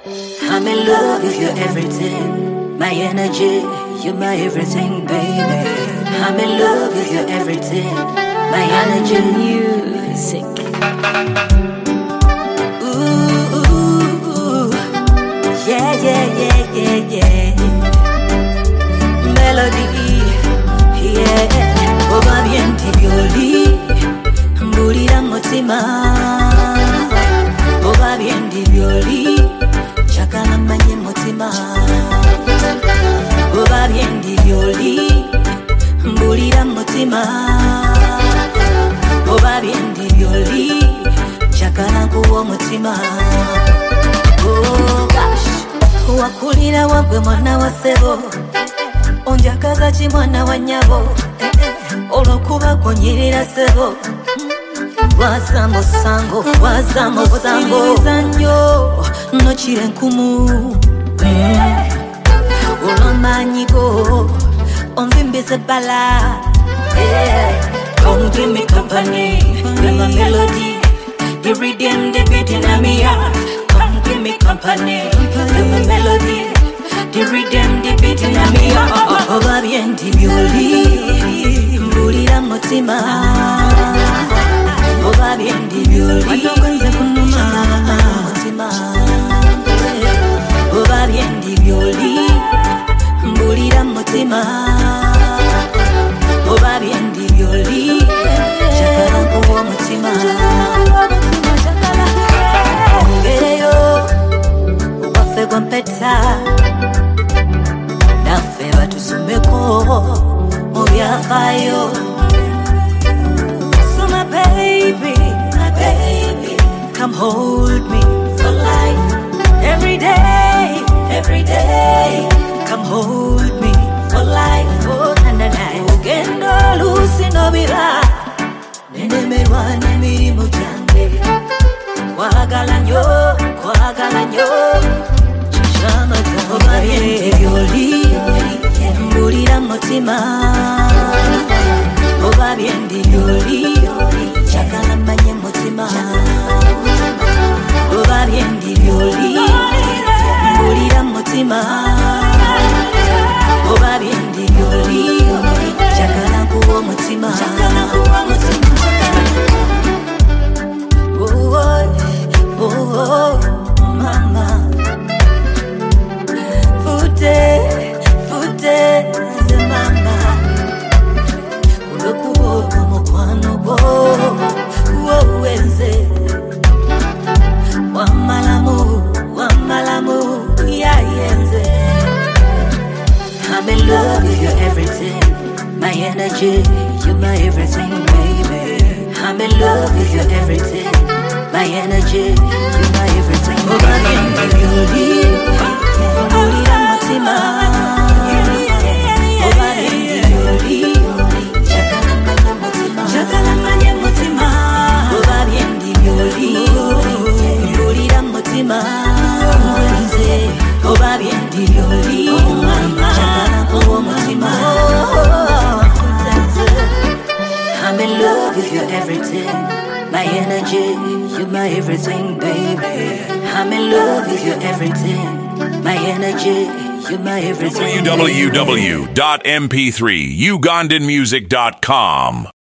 I'm in love with your everything. My energy, you're my everything, baby. I'm in love with your everything. My energy, music. Ooh, yeah, yeah, yeah, yeah, yeah. Melody, yeah. Oba bien violi, mbulira mutima. Oba bien violi, chakala manye mutima. Oba bien violi, mbulira mutima. Oba bien violi, chakala kuwo mutima. Oh gosh, wakulira wagwe mwana wa sebo, onjakaza chi mwana wa nyabo. Olokuba konyirira sebo, wazambo sango, wazambo sango. Zanyo, no chire nkumu. Olomanyigo, onvimbise bala. Come give me company, be my melody. The rhythm, the beat in me heart. Come give me company, be my melody. The rhythm, the beat in me heart. Oba bien di violi, mbulira mutima. Oba bien di violi, watokonze kunuma mutima. Oba bien di violi, mbulira mutima. Oba bien di violi, chakala kuwo mutima. Ongereyo, wafe kompeta. Nafe batusumeko, mubyafayo. So my baby, come hold me for life. Every day, come hold me for life. Oh, na. Ugendo lusi no bira, nene merwane mirimu jange. Kwagala nyo, chishama jange. Oba bien violi, mbulira mutima. Oba bien violi, chakala manye mutima. Oba bien violi, mbulira mutima. Oba bien violi, chakala kuwo mutima. Oh, mama. Fute, ze mama. Kulokubo mukwano go, wenze. Wamalamu, ya yenze. I'm in love with your everything. My energy, you're my everything, baby. I'm in love with your everything. My energy, you're my everything. Oba bien violi, mbulira mutima. Oba bien violi, chakala manye mutima. Oba bien violi, mbulira mutima. Oba bien violi, chakala kuwo mutima. I'm in love with your everything. My energy, you're my everything, baby. I'm in love with your everything. My energy, you're my everything. www.mp3ugandanmusic.com